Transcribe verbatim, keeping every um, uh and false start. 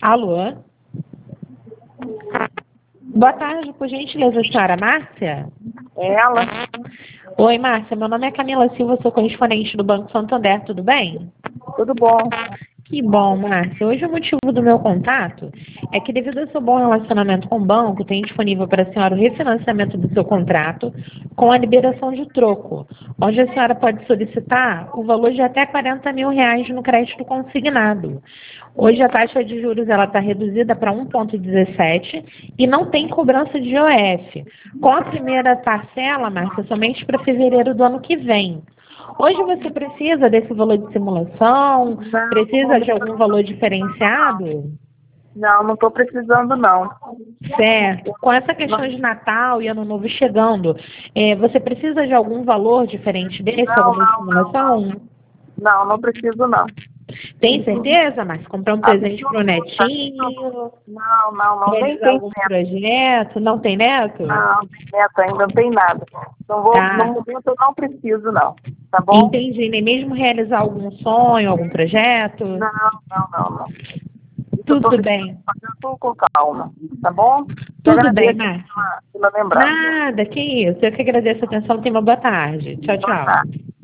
Alô? Boa tarde, por gentileza, senhora Márcia? Ela? Oi, Márcia, meu nome é Camila Silva, sou correspondente do Banco Santander, tudo bem? Tudo bom? Que bom, Márcia. Hoje o motivo do meu contato é que, devido ao seu bom relacionamento com o banco, tem disponível para a senhora o refinanciamento do seu contrato com a liberação de troco, onde a senhora pode solicitar o valor de até quarenta mil reais no crédito consignado. Hoje a taxa de juros ela está reduzida para um vírgula dezessete e não tem cobrança de I O F. Com a primeira parcela, Márcia, somente para fevereiro do ano que vem. Hoje você precisa desse valor de simulação? Não, Precisa de algum valor diferenciado? não, não estou precisando, não. Certo. Com essa questão de Natal e Ano Novo chegando, eh, você precisa de algum valor diferente desse, Não, alguma não, simulação? Não, não preciso, não. Tem certeza, mas comprar um presente para o netinho? Não, não, não, nem Realizar tem algum neto. projeto? Não tem neto? Não, tem neto ainda, não tem nada. Não vou, Tá. no momento eu não preciso, não. Tá bom? Entendi. Nem mesmo realizar algum sonho, algum projeto? Não, não, não, não. Isso eu Tudo estou bem. fazendo com calma, tá bom? Te Tudo bem, agradeço Márcia. pela, pela lembrança. Nada, que isso. Eu que agradeço a atenção. Tenha uma boa tarde. Tchau, Boa tchau. tarde.